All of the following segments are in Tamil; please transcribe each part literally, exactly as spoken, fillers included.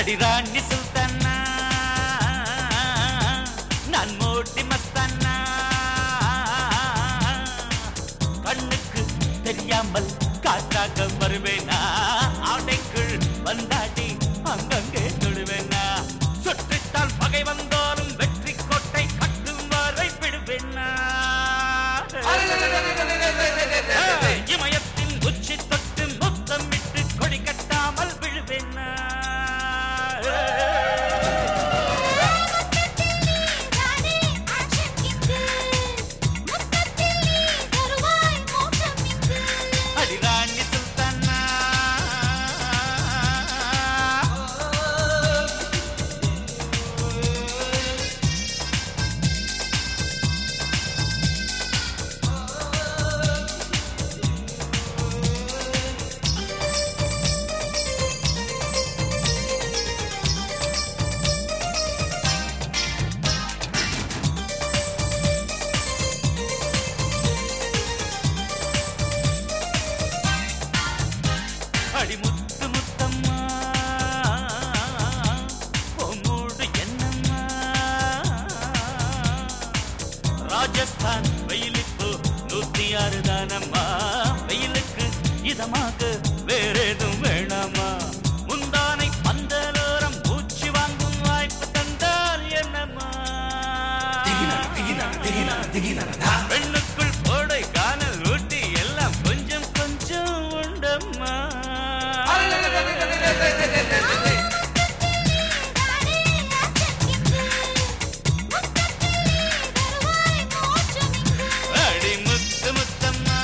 அடிராணி சுல்தானா நான் மோட்டி மஸ்தானா கண்ணுக்கு தெரியாமல் காற்றாக வருவேனா ஆடைக்குள் வந்தாடி அங்கங்கே தொடுவேனா சுற்றித்தால் பகை வந்தாலும் வெற்றி கோட்டை கட்டும் வரை விடுவேனா இமயத்தின் உச்சி தொட்டு முத்தமிட்டு கொடி கட்டாமல் விழுவேனா அடிராணி சுல்தானா அடி முத்து முத்தம்மா பொம்மூடு என்னம்மா ராஜஸ்தான் வெயிலுக்கு நூத்தி ஆறு தானம்மா வெயிலுக்கு இதமாக வேறேதும் வேணாமா முந்தானை பந்தலோரம் பூச்சி வாங்கும் வாய்ப்பு தந்தால் என்னம்மா பெண்ணுக்குள் கோடை காணல் ஊட்டி எல்லாம் கொஞ்சம் கொஞ்சம் உண்டம்மா அடி முத்து முத்தம்மா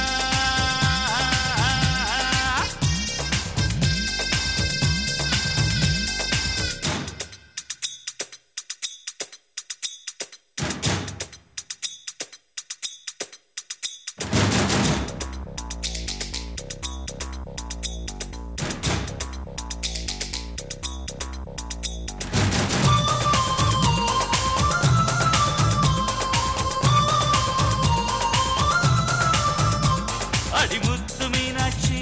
அடி முத்து மீனாட்சி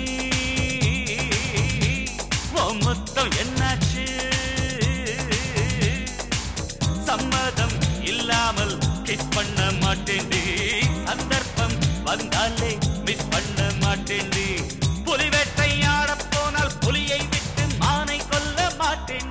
உன் முத்தம் என்னாச்சு சம்மதம் இல்லாமல் கிஸ் பண்ண மாட்டேன்டி சந்தர்ப்பம் வந்தாலே மிஸ் பண்ண மாட்டேன்டி புலி வேட்டையாட போனால் புலியை விட்டு மானை கொல்ல மாட்டேன்